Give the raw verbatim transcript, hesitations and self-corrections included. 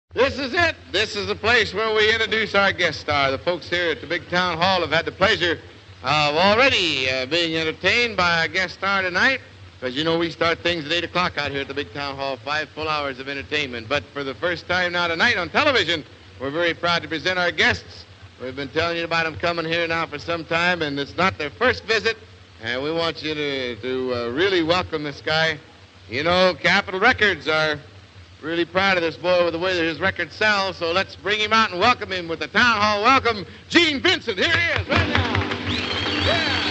This is it. This is the place where we introduce our guest star. The folks here at the big town hall have had the pleasure of already uh, being entertained by our guest star tonight. Because, you know, we start things at eight o'clock out here at the big town hall, five full hours of entertainment. But for the first time now tonight on television, we're very proud to present our guests. We've been telling you about them coming here now for some time, and it's not their first visit. And we want you to, to uh, really welcome this guy. You know, Capitol Records are really proud of this boy with the way that his records sell, so let's bring him out and welcome him with the town hall welcome, Gene Vincent. Here he is, right now. Yeah.